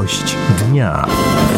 Gość dnia.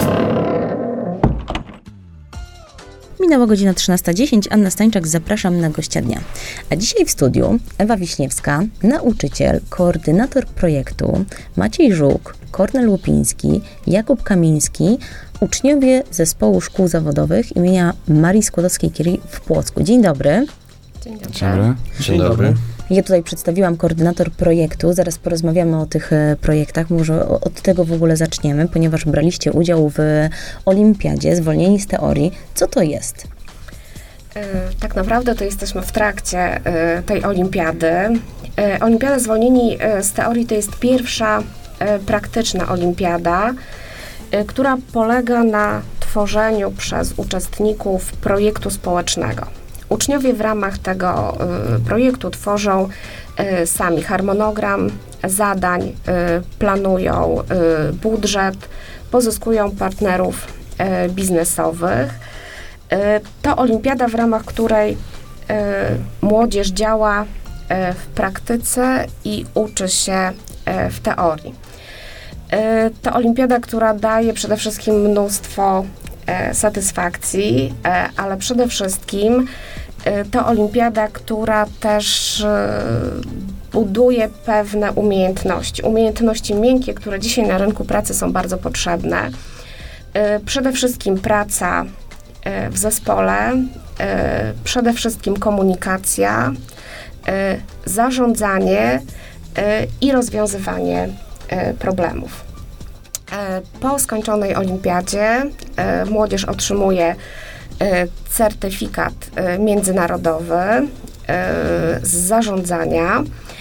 Minęła godzina 13:10. Anna Stańczak, zapraszam na gościa dnia. A dzisiaj w studiu Ewa Wiśniewska, nauczyciel, koordynator projektu, Maciej Żuk, Kornel Łupiński, Jakub Kamiński, uczniowie Zespołu Szkół Zawodowych imienia Marii Skłodowskiej-Curie w Płocku. Dzień dobry. Dzień dobry. Dzień dobry. Ja tutaj przedstawiłam koordynator projektu. Zaraz porozmawiamy o tych projektach. Może od tego w ogóle zaczniemy, ponieważ braliście udział w olimpiadzie Zwolnieni z teorii. Co to jest? Tak naprawdę to jesteśmy w trakcie tej olimpiady. Olimpiada Zwolnieni z teorii to jest pierwsza praktyczna olimpiada, która polega na tworzeniu przez uczestników projektu społecznego. Uczniowie w ramach tego projektu tworzą sami harmonogram zadań, planują budżet, pozyskują partnerów biznesowych. To olimpiada, w ramach której młodzież działa w praktyce i uczy się w teorii. To olimpiada, która daje przede wszystkim mnóstwo satysfakcji, ale przede wszystkim to olimpiada, która też buduje pewne umiejętności. Umiejętności miękkie, które dzisiaj na rynku pracy są bardzo potrzebne. Przede wszystkim praca w zespole, przede wszystkim komunikacja, zarządzanie i rozwiązywanie problemów. Po skończonej olimpiadzie młodzież otrzymuje certyfikat międzynarodowy z zarządzania,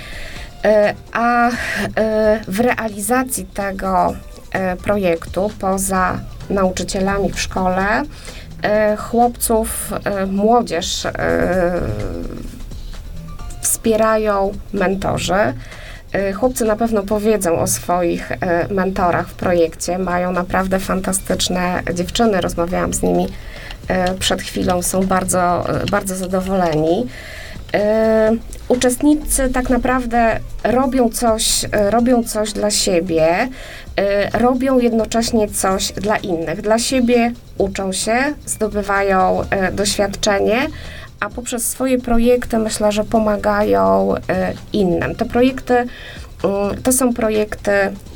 a w realizacji tego projektu, poza nauczycielami w szkole, chłopców, młodzież wspierają mentorzy. Chłopcy na pewno powiedzą o swoich mentorach w projekcie. Mają naprawdę fantastyczne dziewczyny. Rozmawiałam z nimi przed chwilą. Są bardzo, bardzo zadowoleni. Uczestnicy tak naprawdę robią coś dla siebie, robią jednocześnie coś dla innych. Dla siebie uczą się, zdobywają doświadczenie, a poprzez swoje projekty myślę, że pomagają innym. Te projekty to są projekty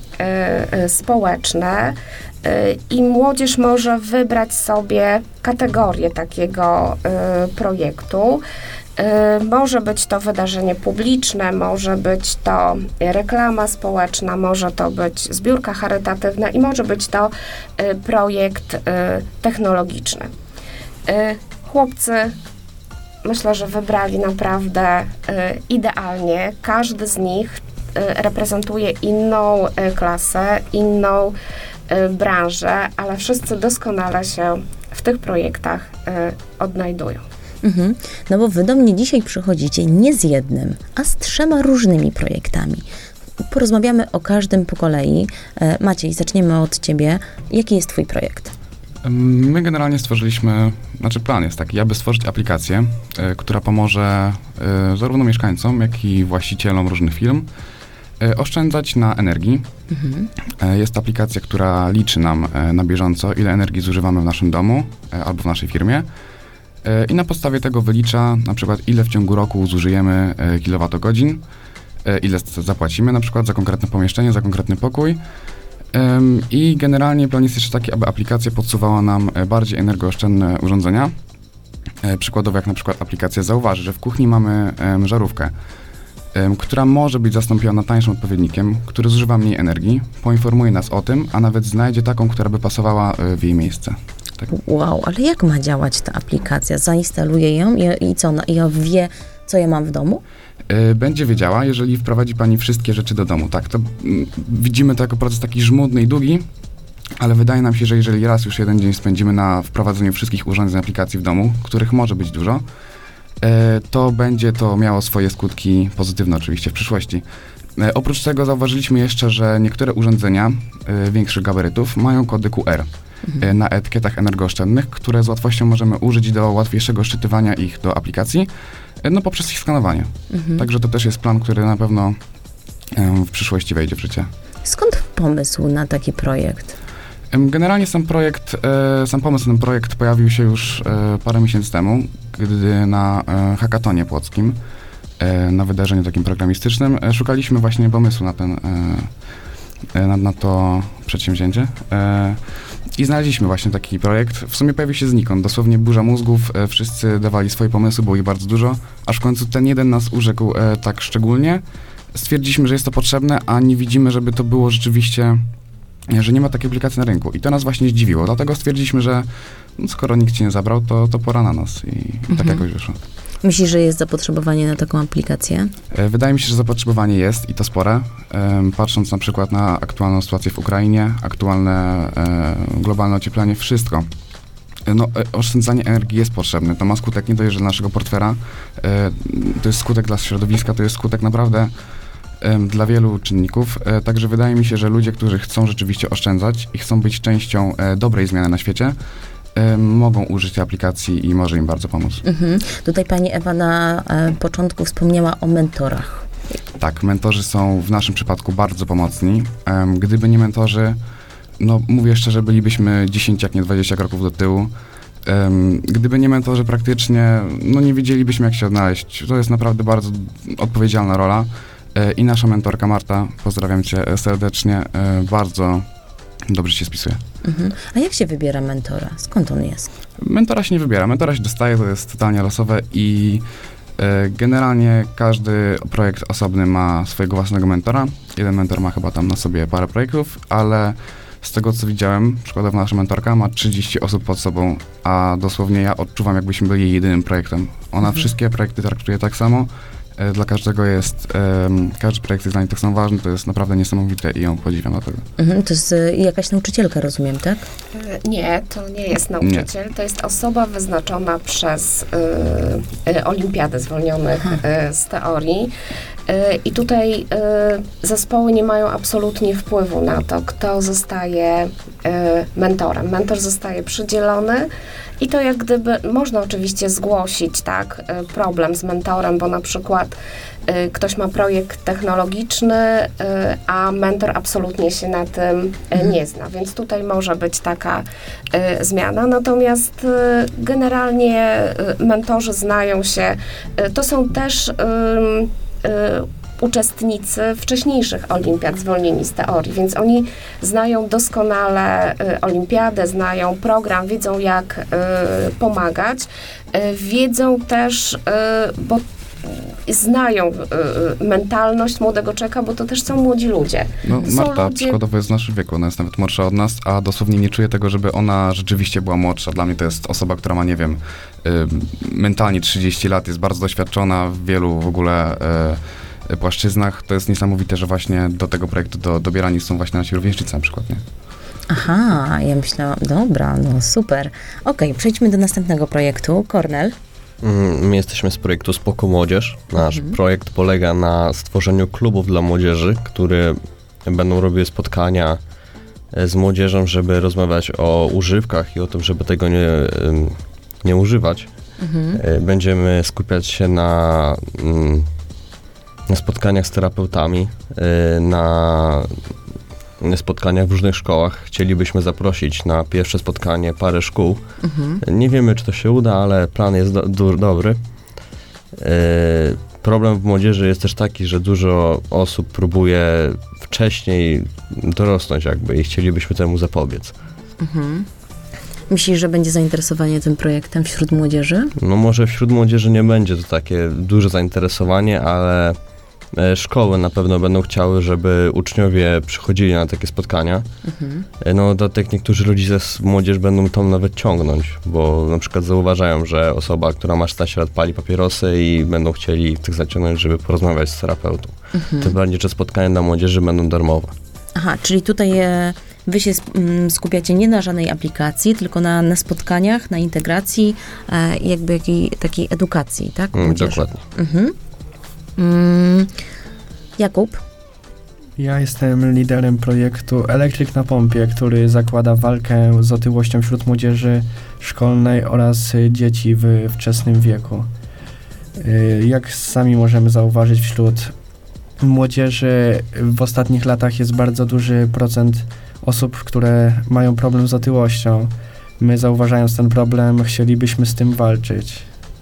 społeczne i młodzież może wybrać sobie kategorię takiego projektu. Może być to wydarzenie publiczne, może być to reklama społeczna, może to być zbiórka charytatywna i może być to projekt technologiczny. Chłopcy, myślę, że wybrali naprawdę idealnie. Każdy z nich reprezentuje inną klasę, inną branżę, ale wszyscy doskonale się w tych projektach odnajdują. No bo wy do mnie dzisiaj przychodzicie nie z jednym, a z 3 różnymi projektami. Porozmawiamy o każdym po kolei. Maciej, zaczniemy od ciebie. Jaki jest twój projekt? My generalnie plan jest taki, aby stworzyć aplikację, która pomoże zarówno mieszkańcom, jak i właścicielom różnych firm oszczędzać na energii. Jest to aplikacja, która liczy nam na bieżąco, ile energii zużywamy w naszym domu albo w naszej firmie. I na podstawie tego wylicza na przykład, ile w ciągu roku zużyjemy kilowatogodzin, ile zapłacimy na przykład za konkretne pomieszczenie, za konkretny pokój. I generalnie plan jest jeszcze taki, aby aplikacja podsuwała nam bardziej energooszczędne urządzenia. Przykładowo jak na przykład aplikacja zauważy, że w kuchni mamy żarówkę, która może być zastąpiona tańszym odpowiednikiem, który zużywa mniej energii, poinformuje nas o tym, a nawet znajdzie taką, która by pasowała w jej miejsce. Tak. Wow, ale jak ma działać ta aplikacja? Zainstaluję ją i co? I ja wie, co ja mam w domu? Będzie wiedziała, jeżeli wprowadzi pani wszystkie rzeczy do domu. Tak, to widzimy to jako proces taki żmudny i długi, ale wydaje nam się, że jeżeli raz już jeden dzień spędzimy na wprowadzeniu wszystkich urządzeń aplikacji w domu, których może być dużo, to będzie to miało swoje skutki pozytywne oczywiście w przyszłości. Oprócz tego zauważyliśmy jeszcze, że niektóre urządzenia większych gabarytów mają kody QR na etykietach energooszczędnych, które z łatwością możemy użyć do łatwiejszego szczytywania ich do aplikacji, poprzez ich skanowanie. Także to też jest plan, który na pewno w przyszłości wejdzie w życie. Skąd pomysł na taki projekt? Generalnie sam pomysł na ten projekt pojawił się już parę miesięcy temu, gdy na hackathonie płockim, na wydarzeniu takim programistycznym, szukaliśmy właśnie pomysłu na to przedsięwzięcie i znaleźliśmy właśnie taki projekt. W sumie pojawił się znikąd, dosłownie burza mózgów, wszyscy dawali swoje pomysły, było ich bardzo dużo, aż w końcu ten jeden nas urzekł tak szczególnie. Stwierdziliśmy, że jest to potrzebne, a nie widzimy, żeby to było rzeczywiście, że nie ma takiej aplikacji na rynku. I to nas właśnie zdziwiło, dlatego stwierdziliśmy, że skoro nikt ci nie zabrał, to pora na nas i tak jakoś wyszło. Myślisz, że jest zapotrzebowanie na taką aplikację? Wydaje mi się, że zapotrzebowanie jest i to spore. Patrząc na przykład na aktualną sytuację w Ukrainie, aktualne globalne ocieplenie, wszystko. Oszczędzanie energii jest potrzebne. To ma skutek nie dość, że dla naszego portfela, to jest skutek dla środowiska, to jest skutek naprawdę dla wielu czynników. Także wydaje mi się, że ludzie, którzy chcą rzeczywiście oszczędzać i chcą być częścią dobrej zmiany na świecie, mogą użyć tej aplikacji i może im bardzo pomóc. Tutaj pani Ewa na początku wspomniała o mentorach. Tak, mentorzy są w naszym przypadku bardzo pomocni. Gdyby nie mentorzy, mówię szczerze, bylibyśmy 10, jak nie 20 kroków do tyłu. Gdyby nie mentorzy praktycznie, nie wiedzielibyśmy, jak się odnaleźć. To jest naprawdę bardzo odpowiedzialna rola. I nasza mentorka Marta, pozdrawiam cię serdecznie, bardzo dobrze się spisuje. A jak się wybiera mentora? Skąd on jest? Mentora się nie wybiera, mentora się dostaje, to jest totalnie losowe i generalnie każdy projekt osobny ma swojego własnego mentora. Jeden mentor ma chyba tam na sobie parę projektów, ale z tego, co widziałem, przykładowo nasza mentorka ma 30 osób pod sobą, a dosłownie ja odczuwam, jakbyśmy byli jej jedynym projektem. Ona wszystkie projekty traktuje tak samo. Dla każdego każdy projekt jest dla niej tak samo ważny, to jest naprawdę niesamowite i ją podziwiam dlatego. To jest jakaś nauczycielka, rozumiem, tak? Nie, to nie jest nauczyciel, to jest osoba wyznaczona przez Olimpiadę Zwolnionych z Teorii. I tutaj zespoły nie mają absolutnie wpływu na to, kto zostaje mentorem. Mentor zostaje przydzielony i to jak gdyby można oczywiście zgłosić problem z mentorem, bo na przykład ktoś ma projekt technologiczny, a mentor absolutnie się na tym nie zna, więc tutaj może być taka zmiana. Natomiast generalnie mentorzy znają się, to są też uczestnicy wcześniejszych olimpiad zwolnieni z teorii, więc oni znają doskonale olimpiadę, znają program, wiedzą jak pomagać, wiedzą też, bo znają mentalność młodego człowieka, bo to też są młodzi ludzie. Marta przykładowo jest w naszym wieku, ona jest nawet młodsza od nas, a dosłownie nie czuję tego, żeby ona rzeczywiście była młodsza. Dla mnie to jest osoba, która ma, nie wiem, mentalnie 30 lat, jest bardzo doświadczona w wielu w ogóle płaszczyznach. To jest niesamowite, że właśnie do tego projektu dobierani są właśnie nasi rówieśnicy na przykład, nie? Aha, ja myślałam, dobra, super. Okej, przejdźmy do następnego projektu. Kornel? My jesteśmy z projektu Spoko Młodzież. Nasz projekt polega na stworzeniu klubów dla młodzieży, które będą robiły spotkania z młodzieżą, żeby rozmawiać o używkach i o tym, żeby tego nie używać. Będziemy skupiać się na spotkaniach z terapeutami, na spotkaniach w różnych szkołach. Chcielibyśmy zaprosić na pierwsze spotkanie parę szkół. Nie wiemy, czy to się uda, ale plan jest dobry. Problem w młodzieży jest też taki, że dużo osób próbuje wcześniej dorosnąć i chcielibyśmy temu zapobiec. Myślisz, że będzie zainteresowanie tym projektem wśród młodzieży? Może wśród młodzieży nie będzie to takie duże zainteresowanie, ale szkoły na pewno będą chciały, żeby uczniowie przychodzili na takie spotkania. Dodatek niektórzy rodzice młodzież będą tam nawet ciągnąć, bo na przykład zauważają, że osoba, która ma 16 lat, pali papierosy i będą chcieli tych zaciągnąć, żeby porozmawiać z terapeutą. Tym bardziej, że spotkania dla młodzieży będą darmowe. Aha, czyli tutaj wy się skupiacie nie na żadnej aplikacji, tylko na spotkaniach, na integracji, jakby takiej edukacji, tak? Dokładnie. Jakub? Ja jestem liderem projektu Elektryk na Pompie, który zakłada walkę z otyłością wśród młodzieży szkolnej oraz dzieci w wczesnym wieku. Jak sami możemy zauważyć, wśród młodzieży w ostatnich latach jest bardzo duży procent osób, które mają problem z otyłością. My, zauważając ten problem, chcielibyśmy z tym walczyć.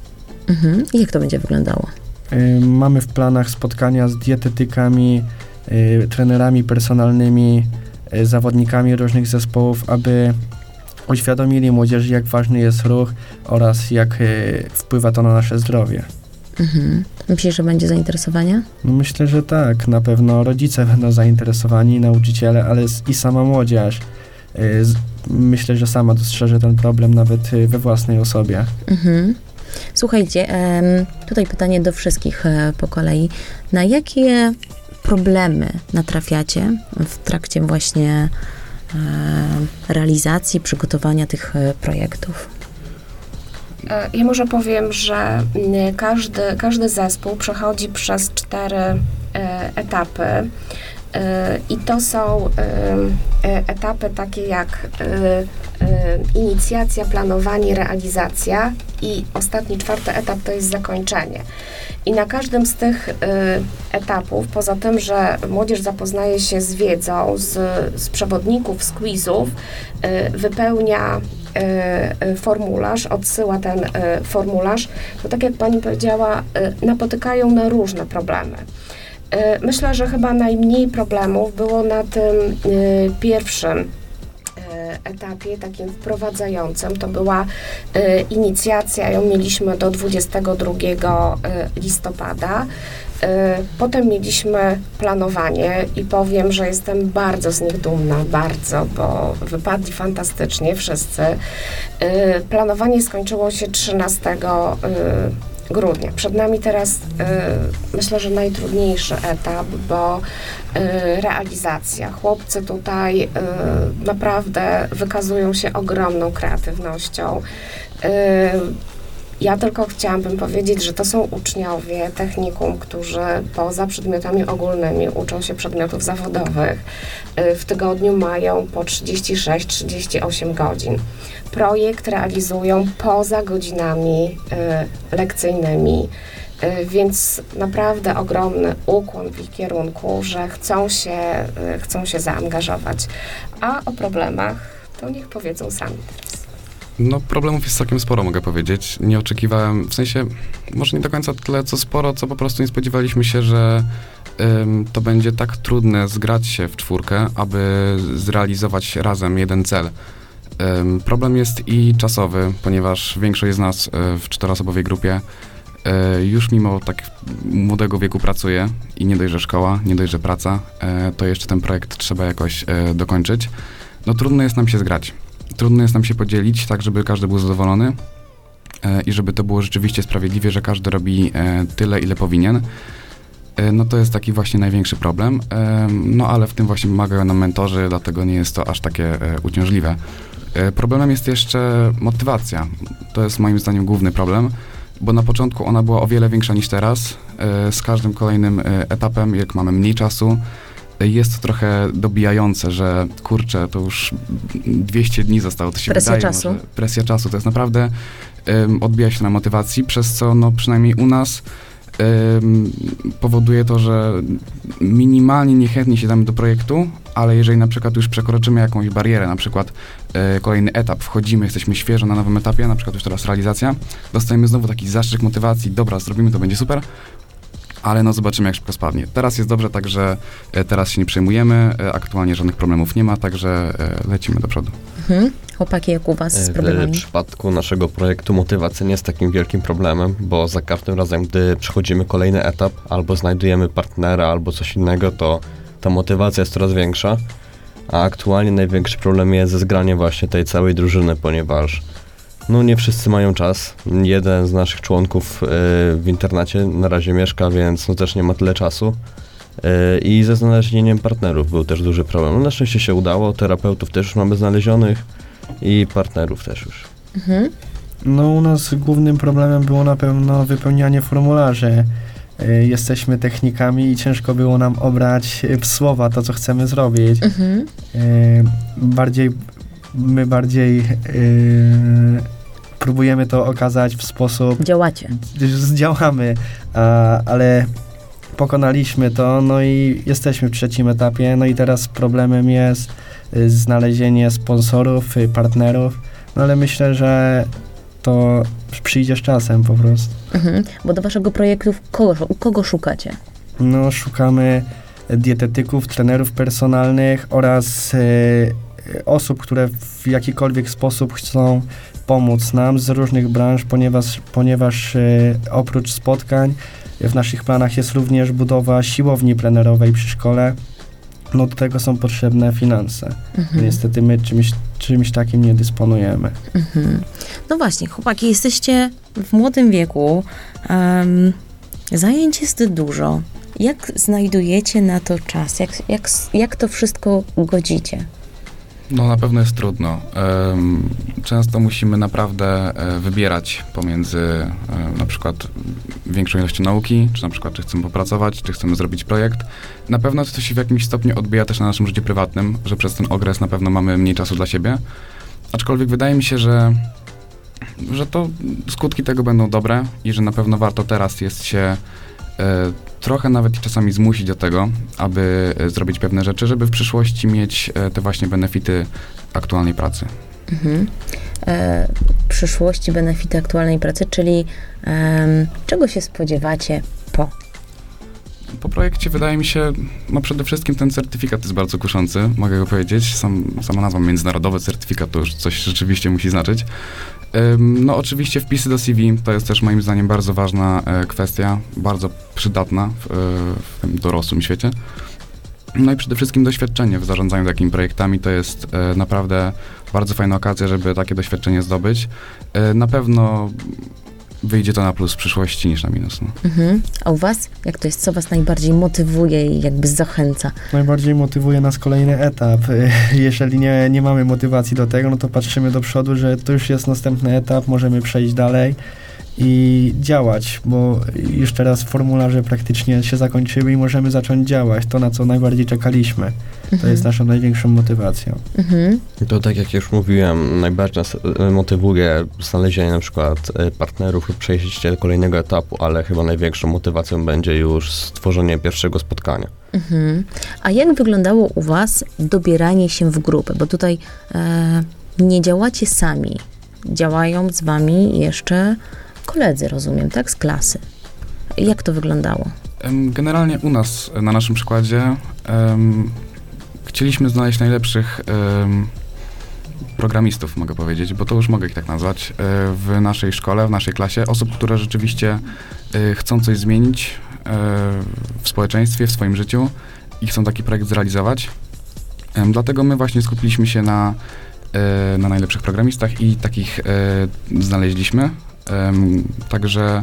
I jak to będzie wyglądało? Mamy w planach spotkania z dietetykami, trenerami personalnymi, zawodnikami różnych zespołów, aby uświadomili młodzieży, jak ważny jest ruch oraz jak wpływa to na nasze zdrowie. Myślisz, że będzie zainteresowanie? No myślę, że tak. Na pewno rodzice będą zainteresowani, nauczyciele, ale i sama młodzież. Myślę, że sama dostrzeże ten problem nawet we własnej osobie. Słuchajcie, tutaj pytanie do wszystkich po kolei. Na jakie problemy natrafiacie w trakcie właśnie realizacji, przygotowania tych projektów? Ja może powiem, że każdy zespół przechodzi przez 4 etapy. I to są etapy takie jak inicjacja, planowanie, realizacja i ostatni 4 etap to jest zakończenie. I na każdym z tych etapów, poza tym, że młodzież zapoznaje się z wiedzą, z przewodników, z quizów, wypełnia formularz, odsyła ten formularz, to tak jak pani powiedziała, napotykają na różne problemy. Myślę, że chyba najmniej problemów było na tym pierwszym etapie, takim wprowadzającym. To była inicjacja, ją mieliśmy do 22 listopada. Potem mieliśmy planowanie i powiem, że jestem bardzo z nich dumna, bardzo, bo wypadli fantastycznie wszyscy. Planowanie skończyło się 13 grudnia. Przed nami teraz myślę, że najtrudniejszy etap, bo realizacja. Chłopcy tutaj naprawdę wykazują się ogromną kreatywnością. Ja tylko chciałabym powiedzieć, że to są uczniowie technikum, którzy poza przedmiotami ogólnymi uczą się przedmiotów zawodowych. W tygodniu mają po 36-38 godzin. Projekt realizują poza godzinami lekcyjnymi, więc naprawdę ogromny ukłon w ich kierunku, że chcą się zaangażować. A o problemach to niech powiedzą sami teraz. No problemów jest całkiem sporo, mogę powiedzieć. Nie oczekiwałem, w sensie może nie do końca tyle co sporo, co po prostu nie spodziewaliśmy się, że to będzie tak trudne zgrać się w 4, aby zrealizować razem jeden cel. Problem jest i czasowy, ponieważ większość z nas w 4-osobowej grupie już mimo tak młodego wieku pracuje i nie dość, że szkoła, nie dość, że praca, to jeszcze ten projekt trzeba jakoś dokończyć. No trudno jest nam się zgrać. Trudno jest nam się podzielić, tak żeby każdy był zadowolony i żeby to było rzeczywiście sprawiedliwie, że każdy robi tyle, ile powinien. No to jest taki właśnie największy problem, no ale w tym właśnie pomagają nam mentorzy, dlatego nie jest to aż takie uciążliwe. Problemem jest jeszcze motywacja. To jest moim zdaniem główny problem, bo na początku ona była o wiele większa niż teraz. Z każdym kolejnym etapem, jak mamy mniej czasu, jest to trochę dobijające, że kurczę, to już 200 dni zostało, to się presja wydaje. Czasu. Presja czasu to jest naprawdę, odbija się na motywacji, przez co no przynajmniej u nas powoduje to, że minimalnie niechętnie siadamy do projektu, ale jeżeli na przykład już przekroczymy jakąś barierę, na przykład kolejny etap, wchodzimy, jesteśmy świeżo na nowym etapie, na przykład już teraz realizacja, dostajemy znowu taki zastrzyk motywacji, dobra, zrobimy, to będzie super, ale no zobaczymy, jak szybko spadnie. Teraz jest dobrze, także teraz się nie przejmujemy, aktualnie żadnych problemów nie ma, także lecimy do przodu. Chłopaki, jak u was z problemami? W przypadku naszego projektu motywacja nie jest takim wielkim problemem, bo za każdym razem, gdy przechodzimy kolejny etap, albo znajdujemy partnera, albo coś innego, to ta motywacja jest coraz większa, a aktualnie największy problem jest ze zgraniem właśnie tej całej drużyny, ponieważ no nie wszyscy mają czas. Jeden z naszych członków w internacie na razie mieszka, więc no też nie ma tyle czasu. I ze znalezieniem partnerów był też duży problem. No na szczęście się udało, terapeutów też już mamy znalezionych i partnerów też już. No u nas głównym problemem było na pewno wypełnianie formularzy. Jesteśmy technikami i ciężko było nam obrać w słowa to, co chcemy zrobić. My bardziej próbujemy to okazać w sposób... Działacie. Działamy, ale pokonaliśmy to, no i jesteśmy w 3. etapie, no i teraz problemem jest znalezienie sponsorów, partnerów, no ale myślę, że to przyjdzie z czasem po prostu. Bo do waszego projektu kogo szukacie? No, szukamy dietetyków, trenerów personalnych oraz osób, które w jakikolwiek sposób chcą pomóc nam z różnych branż, ponieważ oprócz spotkań w naszych planach jest również budowa siłowni plenerowej przy szkole. No do tego są potrzebne finanse. Niestety my czymś takim nie dysponujemy. No właśnie, chłopaki, jesteście w młodym wieku. Zajęć jest dużo. Jak znajdujecie na to czas? Jak to wszystko godzicie? No na pewno jest trudno. Często musimy naprawdę wybierać pomiędzy na przykład większą ilością nauki, czy na przykład czy chcemy popracować, czy chcemy zrobić projekt. Na pewno to się w jakimś stopniu odbija też na naszym życiu prywatnym, że przez ten okres na pewno mamy mniej czasu dla siebie. Aczkolwiek wydaje mi się, że to skutki tego będą dobre i że na pewno warto teraz jest się trochę nawet czasami zmusić do tego, aby zrobić pewne rzeczy, żeby w przyszłości mieć te właśnie benefity aktualnej pracy. Przyszłości benefity aktualnej pracy, czyli czego się spodziewacie po? Po projekcie wydaje mi się, no przede wszystkim ten certyfikat jest bardzo kuszący, mogę go powiedzieć. Sama nazwa międzynarodowy certyfikat to już coś rzeczywiście musi znaczyć. No oczywiście wpisy do CV to jest też moim zdaniem bardzo ważna kwestia, bardzo przydatna w tym dorosłym świecie. No i przede wszystkim doświadczenie w zarządzaniu takimi projektami to jest naprawdę bardzo fajna okazja, żeby takie doświadczenie zdobyć. Na pewno wyjdzie to na plus w przyszłości niż na minus. No. A u was? Jak to jest? Co was najbardziej motywuje i jakby zachęca? Najbardziej motywuje nas kolejny etap. Jeżeli nie mamy motywacji do tego, no to patrzymy do przodu, że to już jest następny etap, możemy przejść dalej i działać, bo już teraz formularze praktycznie się zakończyły i możemy zacząć działać. To, na co najbardziej czekaliśmy. To jest naszą największą motywacją. To tak jak już mówiłem, najbardziej nas motywuje znalezienie na przykład partnerów lub przejście do kolejnego etapu, ale chyba największą motywacją będzie już stworzenie pierwszego spotkania. A jak wyglądało u was dobieranie się w grupy? Bo tutaj nie działacie sami. Działają z wami jeszcze koledzy, rozumiem, tak? Z klasy. Jak to wyglądało? Generalnie u nas, na naszym przykładzie, chcieliśmy znaleźć najlepszych programistów, mogę powiedzieć, bo to już mogę ich tak nazwać, w naszej szkole, w naszej klasie. Osób, które rzeczywiście chcą coś zmienić w społeczeństwie, w swoim życiu i chcą taki projekt zrealizować. Dlatego my właśnie skupiliśmy się na najlepszych programistach i takich znaleźliśmy. Także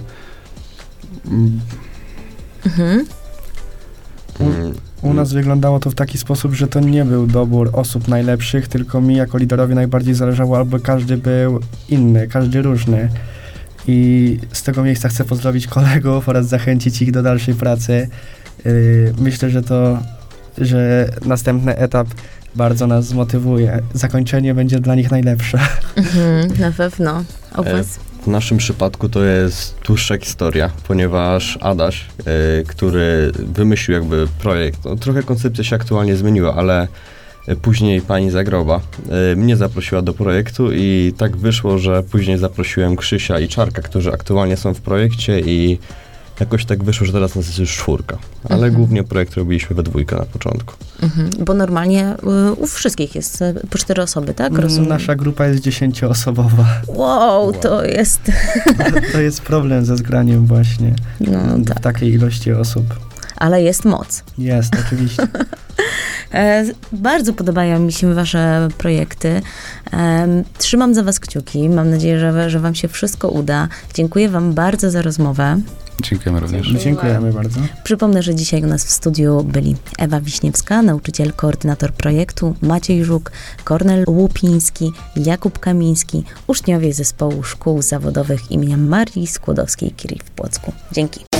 U nas wyglądało to w taki sposób, że to nie był dobór osób najlepszych, tylko mi jako liderowi najbardziej zależało, aby każdy był inny, każdy różny. I z tego miejsca chcę pozdrowić kolegów oraz zachęcić ich do dalszej pracy. Myślę, że następny etap bardzo nas zmotywuje. Zakończenie będzie dla nich najlepsze. Na pewno. A u was? W naszym przypadku to jest dłuższa historia, ponieważ Adaś, który wymyślił jakby projekt, no, trochę koncepcja się aktualnie zmieniła, ale później pani Zagroba mnie zaprosiła do projektu i tak wyszło, że później zaprosiłem Krzysia i Czarka, którzy aktualnie są w projekcie i jakoś tak wyszło, że teraz nas jest już 4, ale głównie projekt robiliśmy we 2 na początku. Bo normalnie u wszystkich jest po 4 osoby, tak? Rozumiem. Nasza grupa jest 10-osobowa. Wow, to jest... To jest problem ze zgraniem właśnie No, tak. w takiej ilości osób. Ale jest moc. Jest, oczywiście. Bardzo podobają mi się wasze projekty. Trzymam za was kciuki. Mam nadzieję, że wam się wszystko uda. Dziękuję wam bardzo za rozmowę. dziękujemy również. Dziękujemy bardzo. Przypomnę, że dzisiaj u nas w studiu byli Ewa Wiśniewska, nauczyciel, koordynator projektu, Maciej Żuk, Kornel Łupiński, Jakub Kamiński, uczniowie zespołu szkół zawodowych imienia Marii Skłodowskiej-Curie w Płocku. Dzięki.